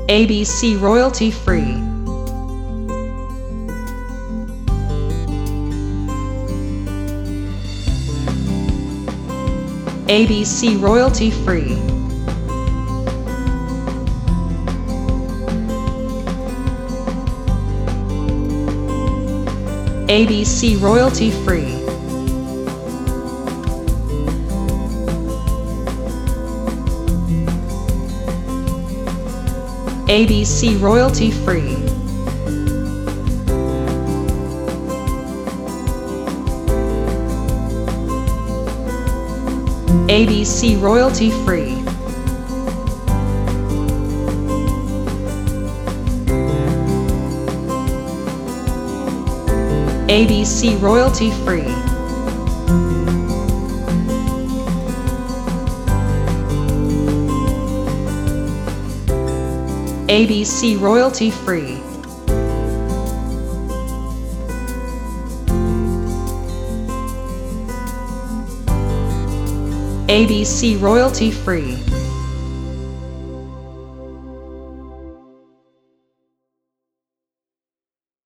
ABC royalty free. ABC royalty free. ABC royalty free. ABC royalty free. ABC royalty free. ABC royalty free. ABC royalty free. ABC royalty free.